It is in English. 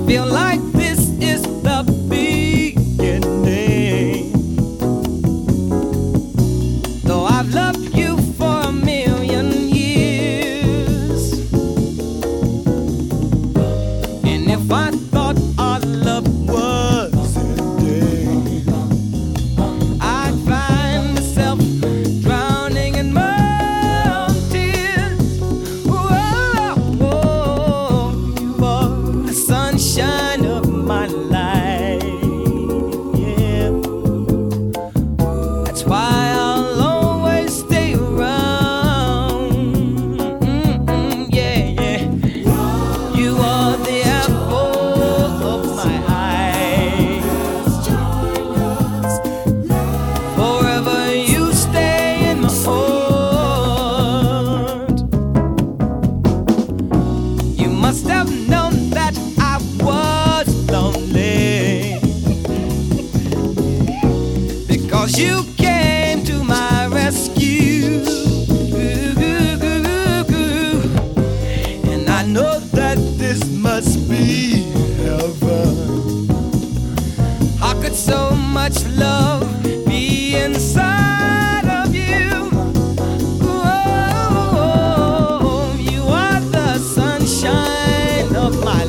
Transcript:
Feel like this is the beginning. Though I've loved you for a million years, and if I thought our love was ending, I'd find myself drowning in my tears. Whoa, whoa, you are the sunshine of my life. Yeah, that's why I'll always stay around. Yeah, yeah. You are the apple of my eye. Forever you stay in my heart. You must have known that I was lonely, because you came to my rescue. And I know that this must be heaven. How could so much love be inside of you? Oh, you are the sunshine of my